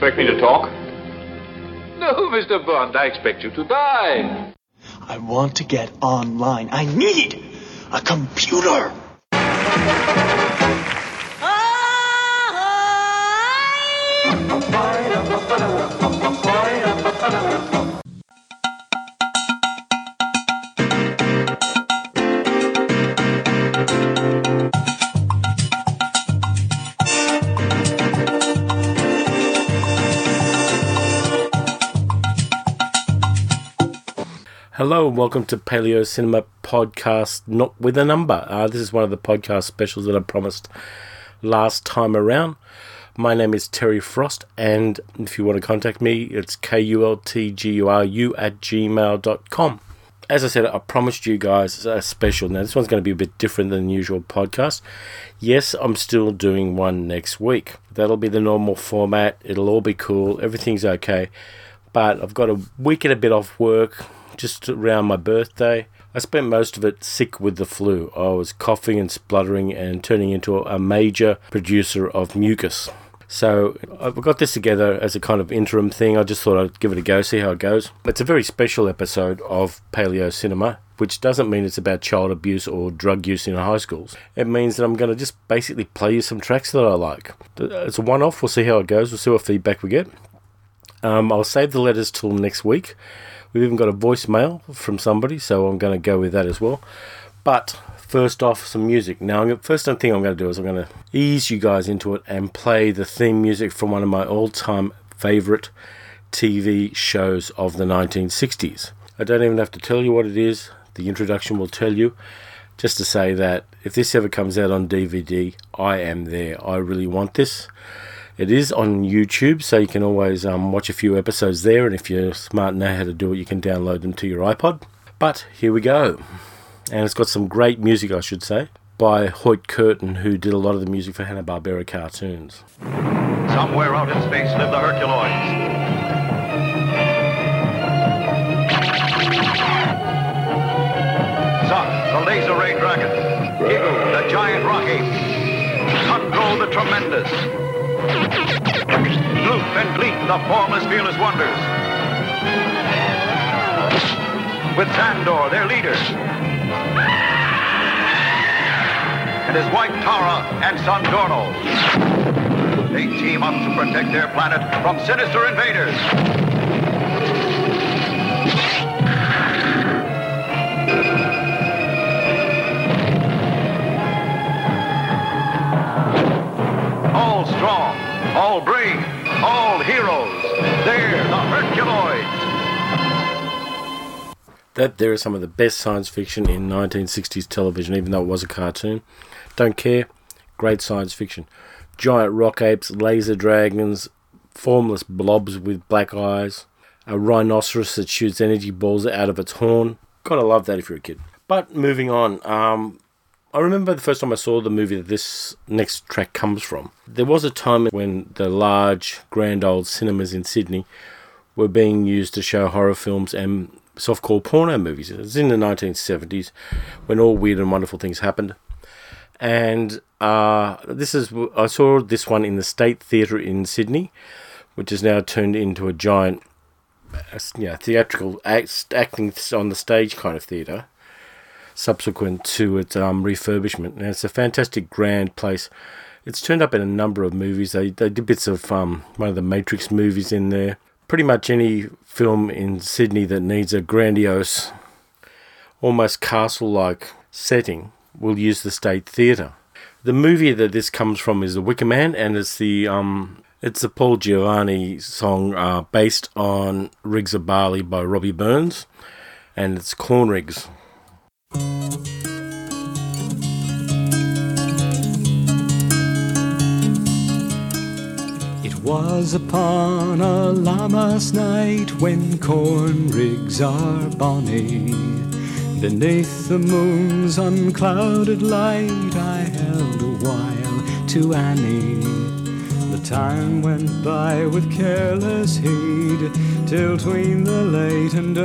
expect me to talk? No, Mr. Bond, I expect you to die. I want to get online. I need a computer. Hello and welcome to Paleo Cinema Podcast, Not With a Number. This is one of the podcast specials that I promised last time around. My name is Terry Frost, and if you want to contact me, it's kultguru@gmail.com. As I said, I promised you guys a special. Now, this one's going to be a bit different than the usual podcast. Yes, I'm still doing one next week. That'll be the normal format. It'll all be cool. Everything's okay. But I've got a week and a bit off work, just around my birthday. I spent most of it sick with the flu. I was coughing and spluttering and turning into a major producer of mucus. So I've got this together as a kind of interim thing. I just thought I'd give it a go, see how it goes. It's a very special episode of Paleo Cinema, which doesn't mean it's about child abuse or drug use in high schools. It means that I'm going to just basically play you some tracks that I like. It's a one-off. We'll see how it goes. We'll see what feedback we get. I'll save the letters till next week. We've even got a voicemail from somebody, so I'm going to go with that as well. But first off, some music. Now, first thing I'm going to do is I'm going to ease you guys into it and play the theme music from one of my all-time favourite TV shows of the 1960s. I don't even have to tell you what it is. The introduction will tell you. Just to say that if this ever comes out on DVD, I am there. I really want this. It is on YouTube, so you can always watch a few episodes there, and if you're smart and know how to do it, you can download them to your iPod. But here we go. And it's got some great music, I should say, by Hoyt Curtin, who did a lot of the music for Hanna-Barbera cartoons. Somewhere out in space live the Herculoids. Sun, the laser ray dragon. Eagle, the giant rock ape. Tundro, the tremendous. Loop and Bleak, the formless, fearless wonders. With Zandor, their leader. And his wife Tara and son Dorno. They team up to protect their planet from sinister invaders. All strong, all brave, all heroes. They're the Herculoids. That there is some of the best science fiction in 1960s television, even though it was a cartoon. Don't care. Great science fiction. Giant rock apes, laser dragons, formless blobs with black eyes, a rhinoceros that shoots energy balls out of its horn. Gotta love that if you're a kid. But moving on, I remember the first time I saw the movie that this next track comes from. There was a time when the large, grand old cinemas in Sydney were being used to show horror films and soft-core porno movies. It was in the 1970s when all weird and wonderful things happened. And I saw this one in the State Theatre in Sydney, which is now turned into a giant theatrical acting on the stage kind of theatre, subsequent to its refurbishment. And it's a fantastic, grand place. It's turned up in a number of movies. They did bits of one of the Matrix movies in there. Pretty much any film in Sydney that needs a grandiose, almost castle-like setting will use the State Theatre. The movie that this comes from is The Wicker Man, and it's the Paul Giovanni song based on Rigs of Barley by Robbie Burns, and it's Corn Rigs. It was upon a Lammas night when corn rigs are bonny. Beneath the moon's unclouded light I held a while to Annie. The time went by with careless heed till 'tween the late and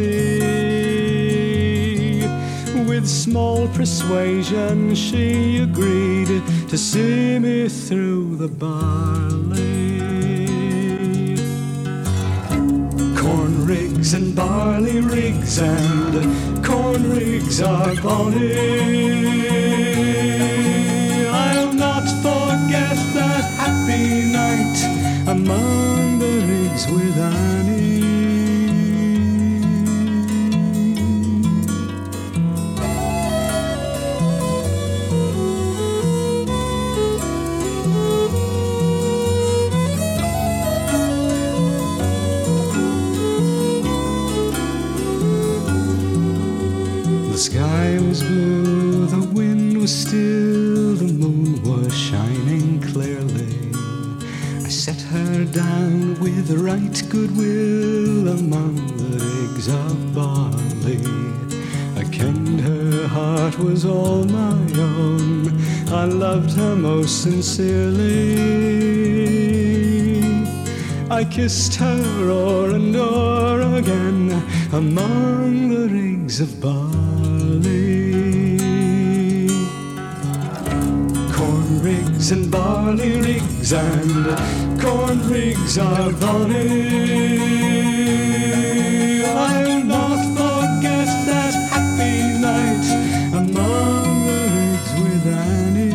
early. With small persuasion she agreed to see me through the barley. rigs and barley rigs and corn rigs are bonny. I'll not forget that happy night among the rigs with Annie. The sky was blue, the wind was still, the moon was shining clearly. I set her down with right goodwill among the rigs of barley. I kenned her heart was all my own, I loved her most sincerely. I kissed her o'er and o'er again among the rigs of barley. Corn rigs and barley rigs and corn rigs are bonny. I'll not forget that happy night among the rigs with Annie.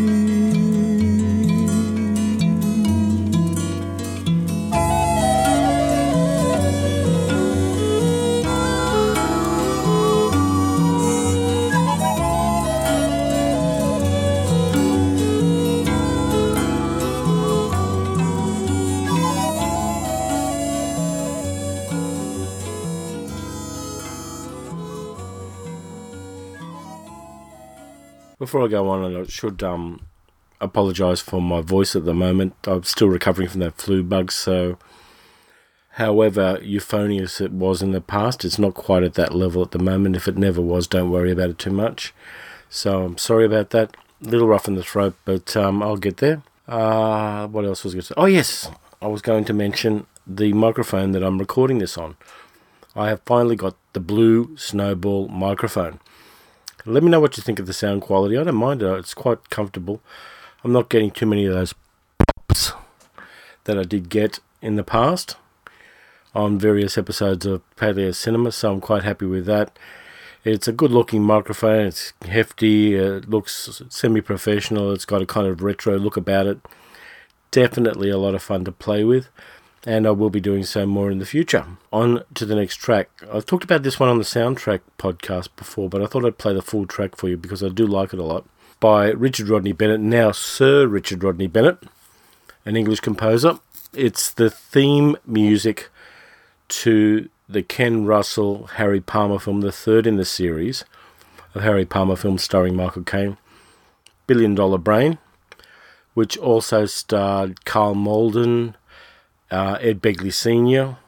Before I go on, I should apologise for my voice at the moment. I'm still recovering from that flu bug, so however euphonious it was in the past, it's not quite at that level at the moment. If it never was, don't worry about it too much. So I'm sorry about that. A little rough in the throat, but I'll get there. What else was I going to say? Oh yes, I was going to mention the microphone that I'm recording this on. I have finally got the Blue Snowball microphone. Let me know what you think of the sound quality. I don't mind it. It's quite comfortable. I'm not getting too many of those pops that I did get in the past on various episodes of Paleo Cinema, so I'm quite happy with that. It's a good-looking microphone. It's hefty. It looks semi-professional. It's got a kind of retro look about it. Definitely a lot of fun to play with, and I will be doing so more in the future. On to the next track. I've talked about this one on the Soundtrack podcast before, but I thought I'd play the full track for you because I do like it a lot. By Richard Rodney Bennett, now Sir Richard Rodney Bennett, an English composer. It's the theme music to the Ken Russell Harry Palmer film, the third in the series of Harry Palmer films starring Michael Caine, $1 Billion Brain, which also starred Carl Malden, Ed Begley Sr.,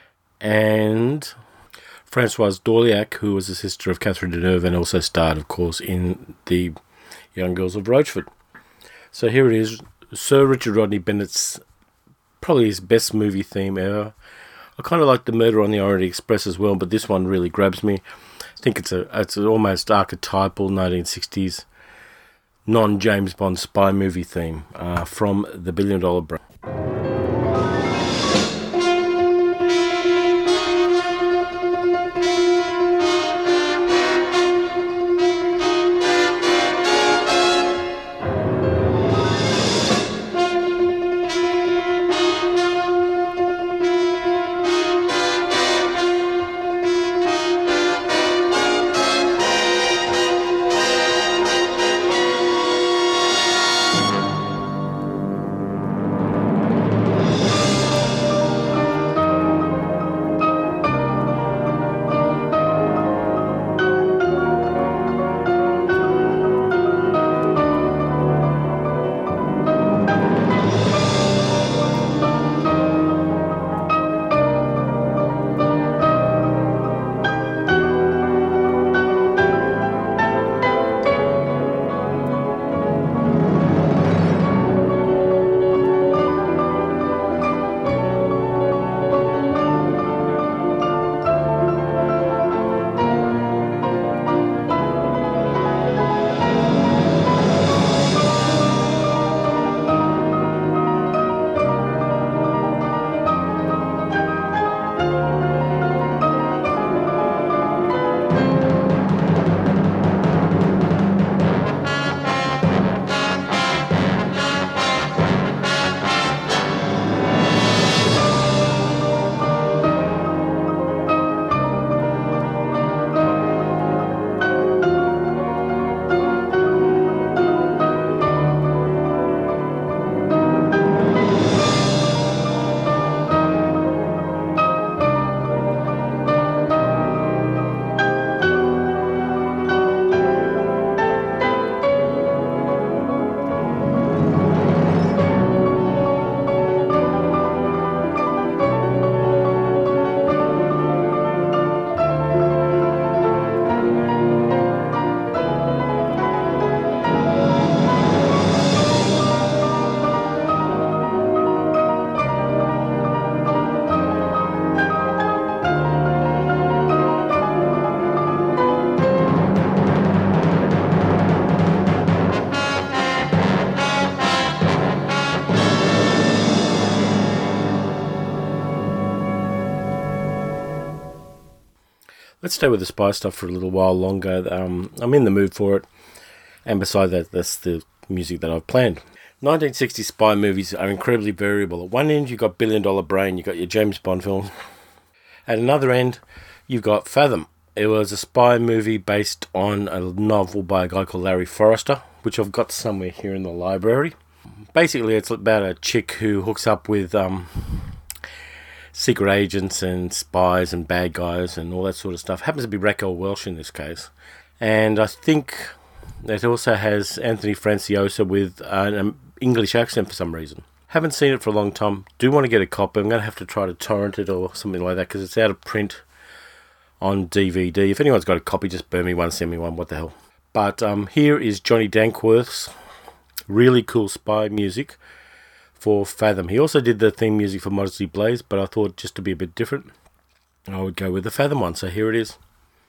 and Françoise Dorléac, who was the sister of Catherine Deneuve and also starred, of course, in The Young Girls of Rochford. So here it is, Sir Richard Rodney Bennett's probably his best movie theme ever. I kind of like The Murder on the Orient Express as well, but this one really grabs me. I think it's an almost archetypal 1960s non-James Bond spy movie theme from The $1 Billion Brain. Let's stay with the spy stuff for a little while longer. I'm in the mood for it. And beside that, that's the music that I've planned. 1960 spy movies are incredibly variable. At one end, you've got Billion Dollar Brain, you've got your James Bond films. At another end, you've got Fathom. It was a spy movie based on a novel by a guy called Larry Forrester, which I've got somewhere here in the library. Basically, it's about a chick who hooks up with secret agents and spies and bad guys and all that sort of stuff. Happens to be Raquel Welch in this case. And I think it also has Anthony Franciosa with an English accent for some reason. Haven't seen it for a long time. Do want to get a copy. I'm going to have to try to torrent it or something like that because it's out of print on DVD. If anyone's got a copy, just burn me one, send me one, what the hell. But here is Johnny Dankworth's really cool spy music for Fathom. He also did the theme music for Modesty Blaze, but I thought just to be a bit different, I would go with the Fathom one. So here it is.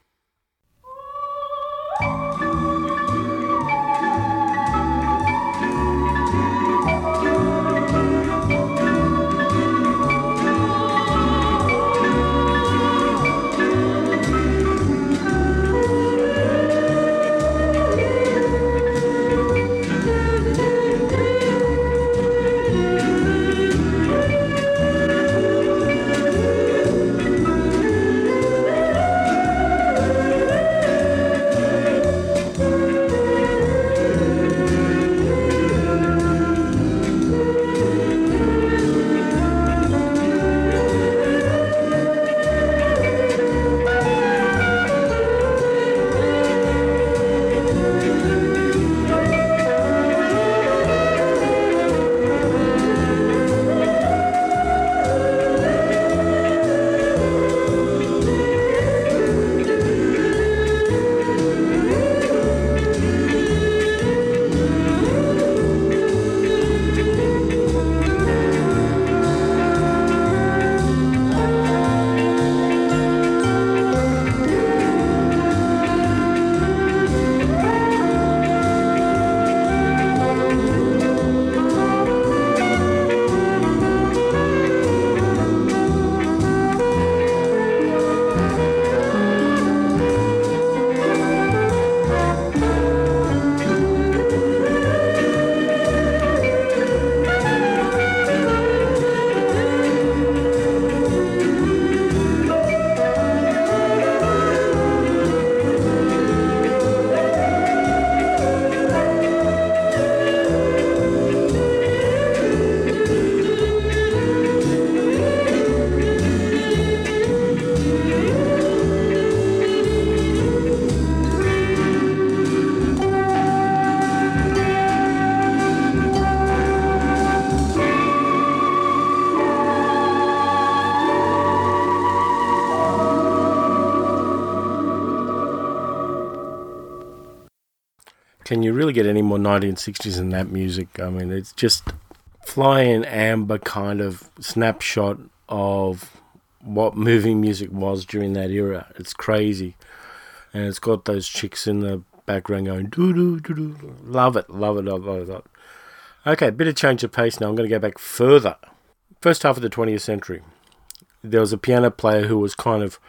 Can you really get any more 1960s than that music? I mean, it's just flying amber kind of snapshot of what movie music was during that era. It's crazy. And it's got those chicks in the background going doo-doo-doo-doo. Love it, love it, love it, love it. Okay, bit of change of pace now. I'm going to go back further. First half of the 20th century. There was a piano player who was kind of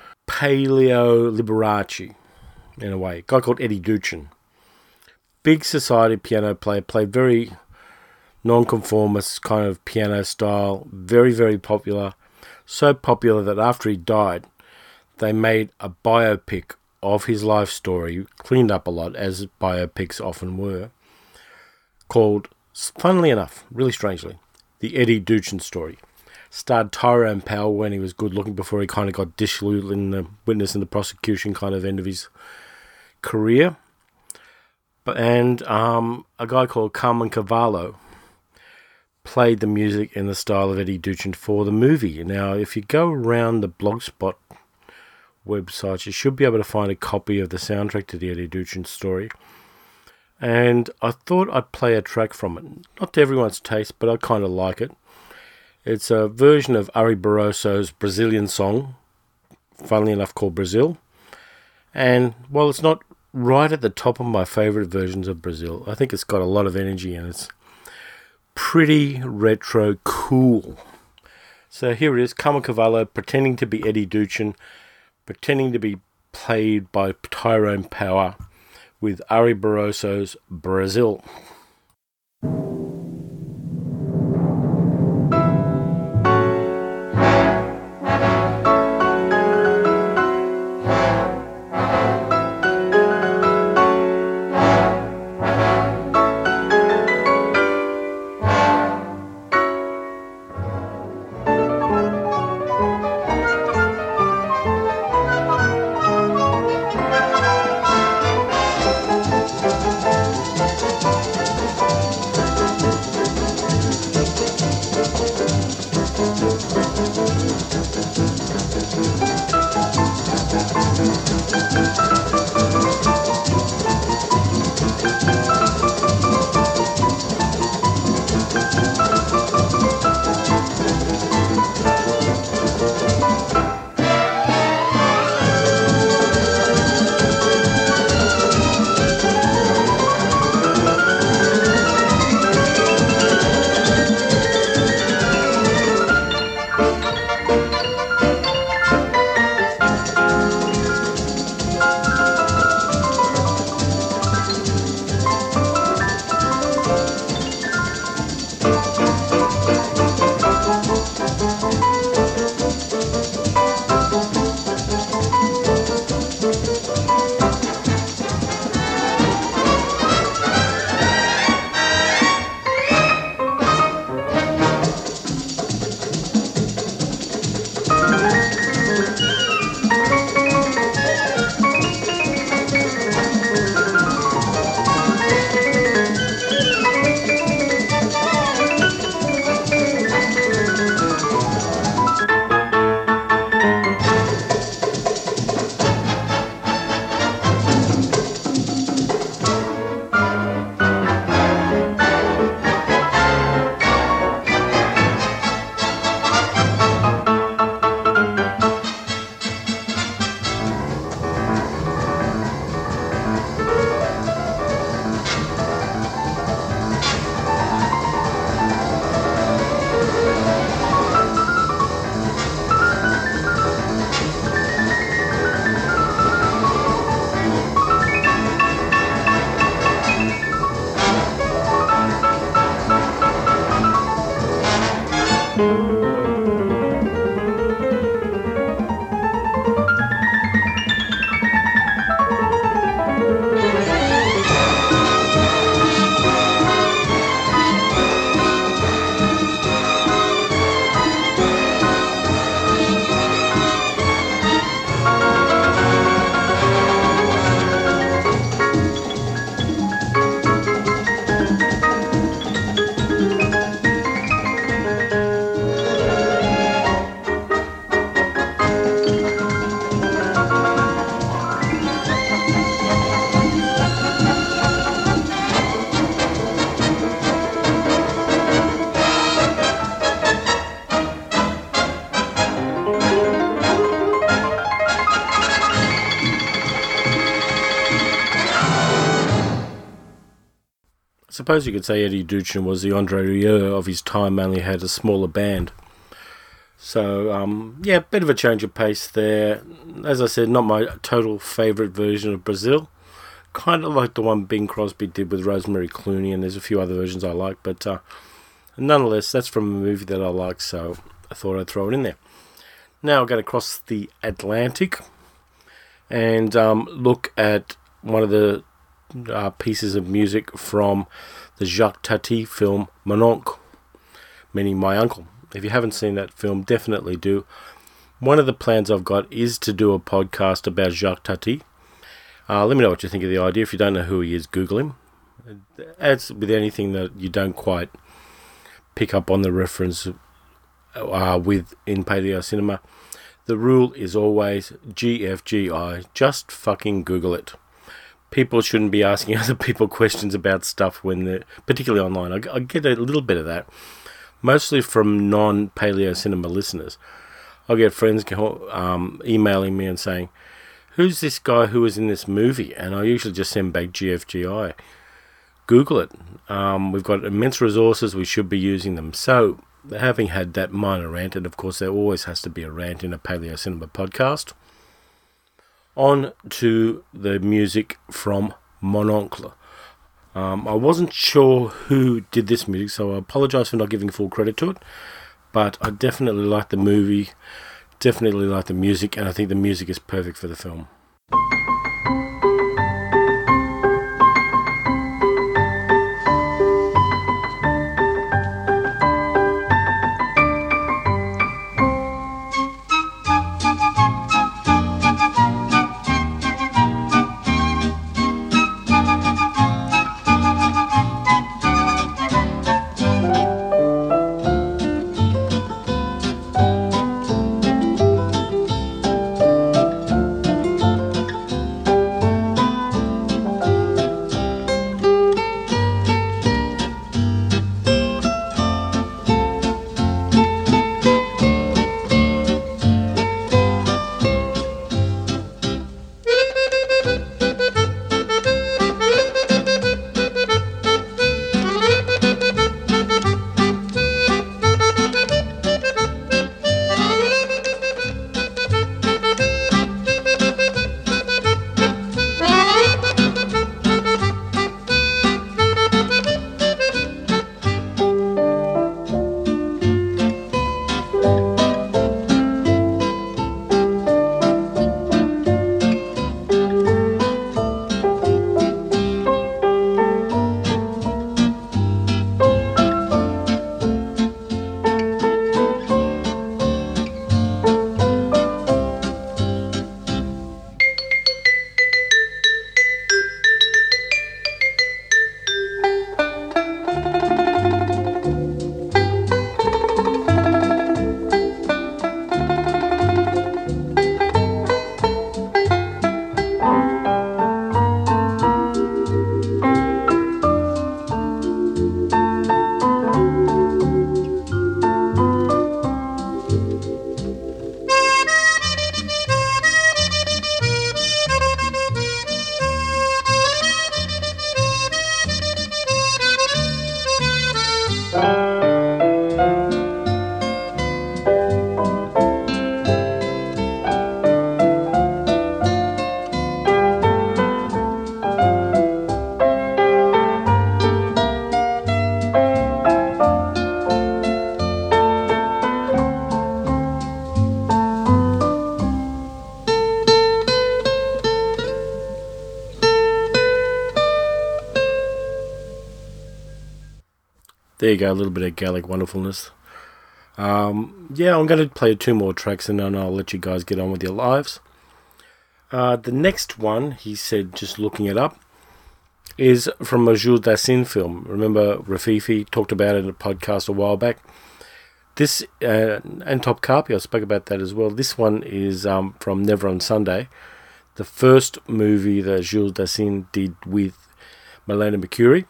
paleo Liberace, in a way. A guy called Eddie Duchin. Big society piano player, played very nonconformist kind of piano style, very, very popular. So popular that after he died, they made a biopic of his life story, cleaned up a lot, as biopics often were, called, funnily enough, really strangely, The Eddie Duchin Story. Starred Tyrone Powell when he was good looking before he kind of got dissolute in the witness and the prosecution kind of end of his career. And a guy called Carmen Cavallo played the music in the style of Eddie Duchin for the movie. Now, if you go around the Blogspot website, you should be able to find a copy of the soundtrack to the Eddie Duchin Story. And I thought I'd play a track from it. Not to everyone's taste, but I kind of like it. It's a version of Ari Barroso's Brazilian song, funnily enough called Brazil. And while it's not right at the top of my favourite versions of Brazil, I think it's got a lot of energy and it's pretty retro cool. So here it is, Carmen Cavallo pretending to be Eddie Duchin, pretending to be played by Tyrone Power with Ari Barroso's Brazil. I suppose you could say Eddie Duchin was the Andre Rieu of his time, only had a smaller band. So, yeah, bit of a change of pace there. As I said, not my total favourite version of Brazil. Kind of like the one Bing Crosby did with Rosemary Clooney, and there's a few other versions I like, but nonetheless, that's from a movie that I like, so I thought I'd throw it in there. Now I'm going to cross the Atlantic and look at one of the pieces of music from the Jacques Tati film Mon Oncle, meaning My Uncle. If you haven't seen that film, definitely do. One of the plans I've got is to do a podcast about Jacques Tati. Let me know what you think of the idea. If you don't know who he is, Google him. As with anything that you don't quite pick up on the reference with in Paleo Cinema, the rule is always GFGI. Just fucking Google it. People shouldn't be asking other people questions about stuff when they're, particularly online. I get a little bit of that, mostly from non-Paleo Cinema listeners. I get friends emailing me and saying, "Who's this guy who was in this movie?" And I usually just send back GFGI. Google it. We've got immense resources. We should be using them. So, having had that minor rant, and of course there always has to be a rant in a Paleo Cinema podcast, On to the music from Mon Oncle. I wasn't sure who did this music, so I apologise for not giving full credit to it, but I definitely like the movie, definitely like the music, and I think the music is perfect for the film. There you go, a little bit of Gaelic wonderfulness. I'm going to play 2 more tracks and then I'll let you guys get on with your lives. The next one, he said, just looking it up, is from a Jules Dassin film. Remember Rafifi talked about it in a podcast a while back. This, and Top Carpy, I spoke about that as well. This one is from Never on Sunday, the first movie that Jules Dassin did with Marlene Mercury.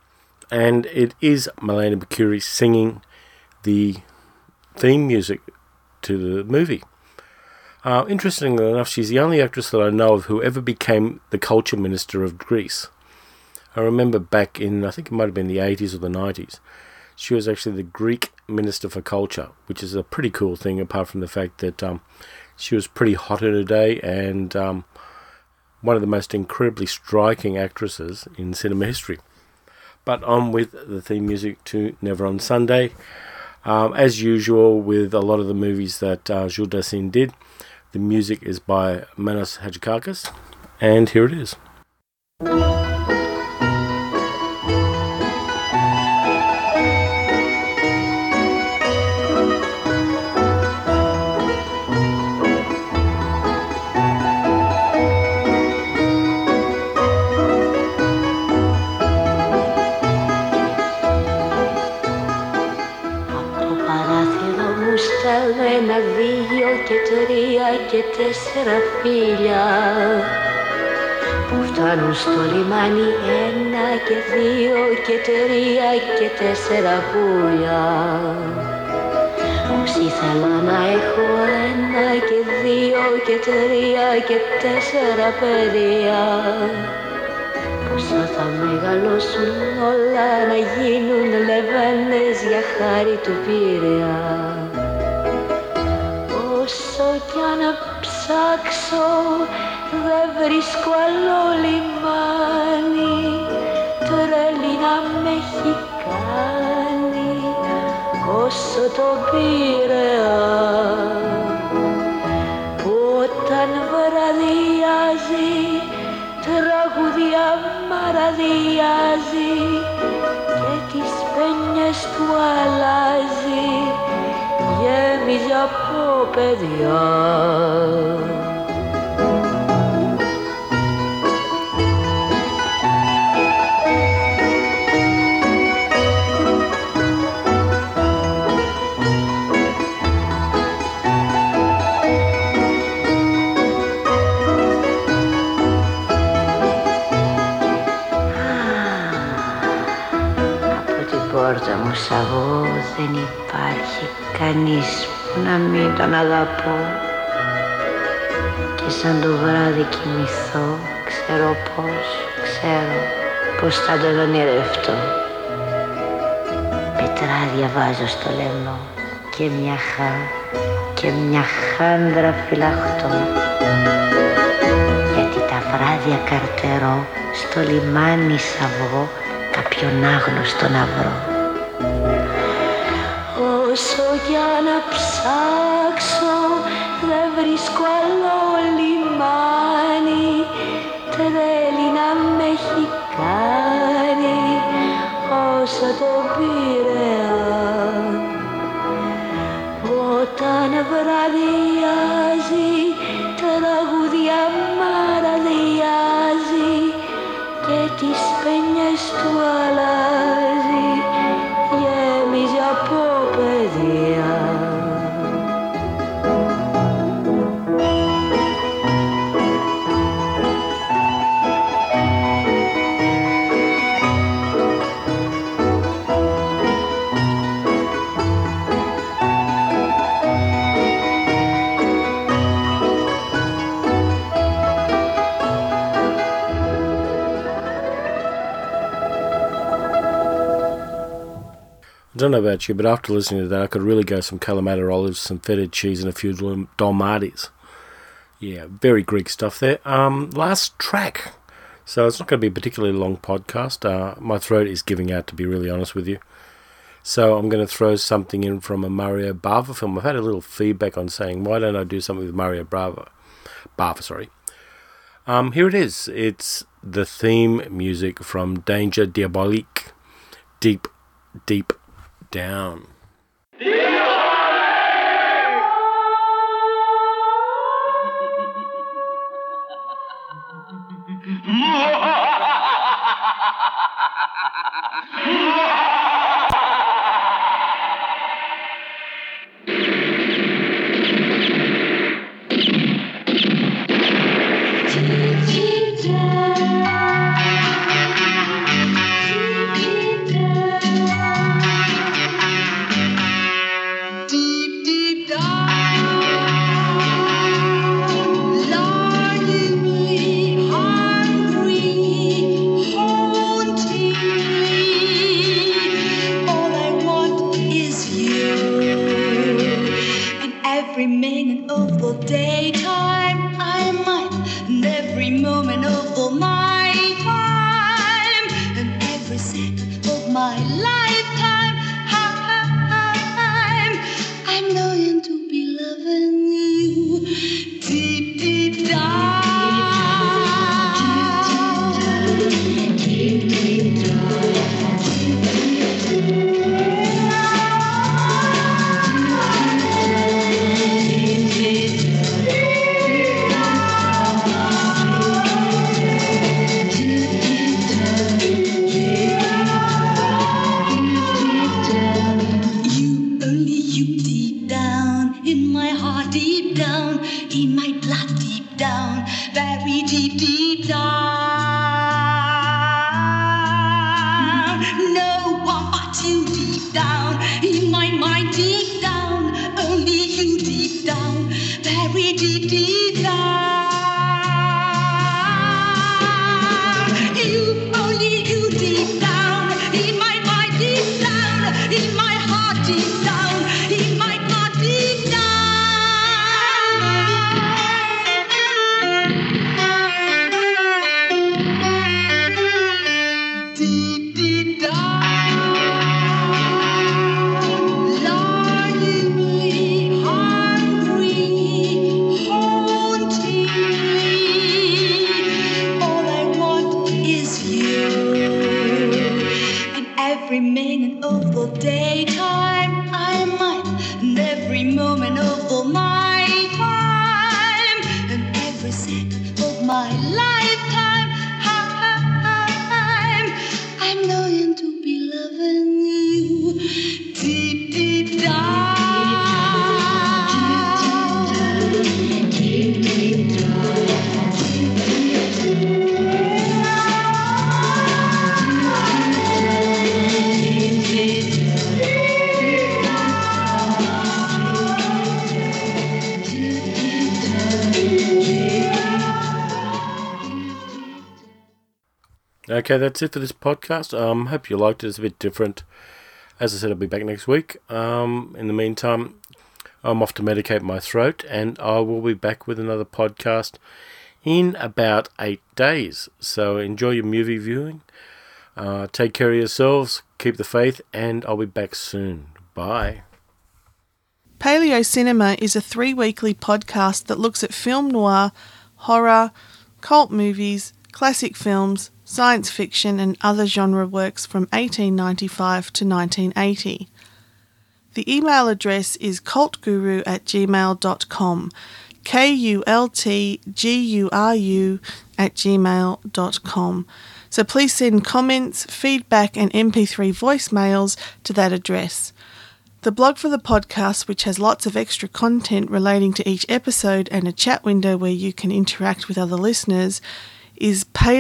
And it is Marlene Mercury singing the theme music to the movie. Interestingly enough, she's the only actress that I know of who ever became the culture minister of Greece. I remember back in, I think it might have been the 80s or the 90s, she was actually the Greek Minister for Culture, which is a pretty cool thing, apart from the fact that she was pretty hot in her day and one of the most incredibly striking actresses in cinema history. But on with the theme music to Never on Sunday. As usual with a lot of the movies that Jules Dassin did, the music is by Manos Hadjikakis, and here it is. Ένα, 2 και 3 και 4 φίλια που φτάνουν στο λιμάνι. 1 και 2 και 3 και 4 πουλιά. Πως ήθελα να έχω 1 και 2 και 3 και 4 παιδιά. Πόσα θα μεγαλώσουν όλα να γίνουν λεβένες για χάρη του Πειραιά. Όσο κι αν ψάξω δεν βρίσκω άλλο λιμάνι, τρέλη να με έχει κάνει όσο το Πειραιά, που όταν βραδιάζει τραγουδιά μαραδιάζει και τις πένιες του αλλάζει, γέμιζε από παιδιά. Πόρτα μου σαγώ δεν υπάρχει κανείς που να μην τον αγαπώ, και σαν το βράδυ κοιμηθώ ξέρω πως θα τον ονειρευτώ. Πετράδια βάζω στο λαιμό και μια χάντρα φυλαχτώ, γιατί τα βράδια καρτερώ στο λιμάνι σαβώ κάποιον άγνωστο να βρω. Όσο για να ψάξω δεν βρίσκω άλλο λιμάνι, τρέλη να με έχει κάνει όσο το Πειραιά, όταν βραδιάζει τραγουδιά μαραδιάζει και τις πένιες του αλλάζει, γέμιζε από παιδιά. I don't know about you, but after listening to that, I could really go some Kalamata olives, some feta cheese, and a few dolmades. Yeah, very Greek stuff there. Last track. So it's not going to be a particularly long podcast. My throat is giving out, to be really honest with you. So I'm going to throw something in from a Mario Bava film. I've had a little feedback on saying, why don't I do something with Mario Bava? Here it is. It's the theme music from Danger Diabolique, Deep, Deep Down. Every minute of the daytime I'm mine, and every moment of the night time, and every second of my lifetime I'm knowing to be loving you deep, deep down. Deep, deep down. Okay, that's it for this podcast. Hope you liked it. It's a bit different. As I said, I'll be back next week. In the meantime, I'm off to medicate my throat, and I will be back with another podcast in about 8 days. So enjoy your movie viewing. Take care of yourselves. Keep the faith, and I'll be back soon. Bye. Paleo Cinema is a 3-weekly podcast that looks at film noir, horror, cult movies, classic films, science fiction and other genre works from 1895 to 1980. The email address is cultguru@gmail.com, kultguru@gmail.com. So please send comments, feedback and MP3 voicemails to that address. The blog for the podcast, which has lots of extra content relating to each episode and a chat window where you can interact with other listeners, is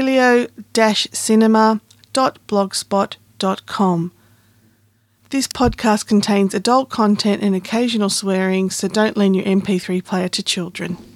paleo-cinema.blogspot.com. This podcast contains adult content and occasional swearing, so don't lend your MP3 player to children.